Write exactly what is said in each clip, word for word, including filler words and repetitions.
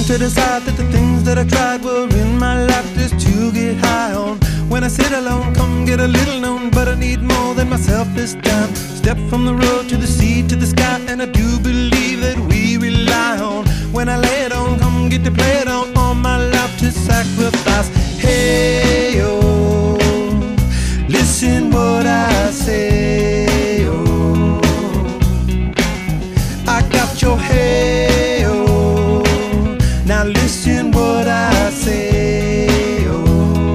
to decide that the things that I tried were in my life just to get high on. When I sit alone, come get a little known, but I need more than myself this time. Step from the road to the sea to the sky, and I do believe that we rely on. When I lay it on, come get to play it on, all my life to sacrifice. Hey, oh, listen what I say, oh, I got your hey, oh, now listen what I say, oh,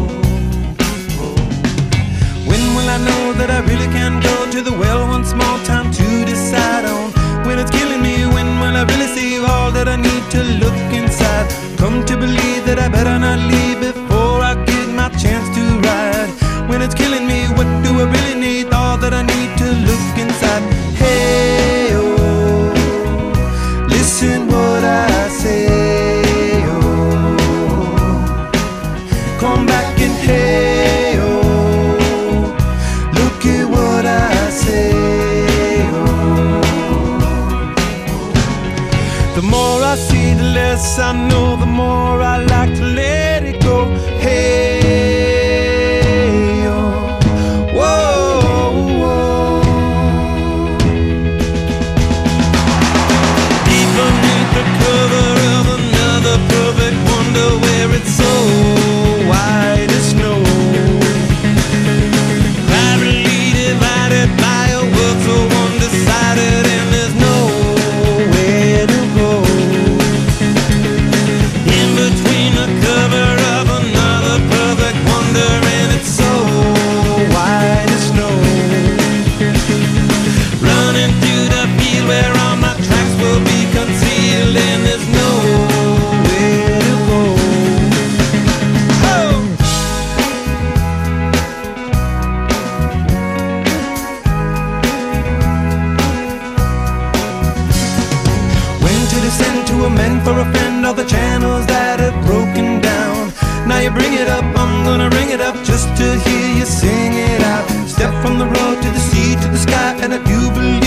when will I know that I really can go to the well one small time to decide on? When it's killing me, when will I really see all that I need to look inside? Come to believe that I better not leave before I get my chance to ride. When it's killing me, what do I really need? All that I need to look inside. Hey, oh, listen what I say, oh, come back and hey, oh, look at what I say, oh. The more I see, the less I know, the more I like to let it go. Hey, oh, whoa, whoa. Deep beneath the cover of another perfect wonder, where it's so white as snow, privately divided by a world so undecided, and there's nowhere to go. In between the cover of another perfect wonder, and it's so white as snow, running through the field where all my tracks will be concealed, and there's nowhere to go. Oh! When to descend to amend for a friend all the channels that have broken down. Now you bring it up, I'm gonna ring it up just to hear you sing it out. Step from the road to the sea to the sky, and I do believe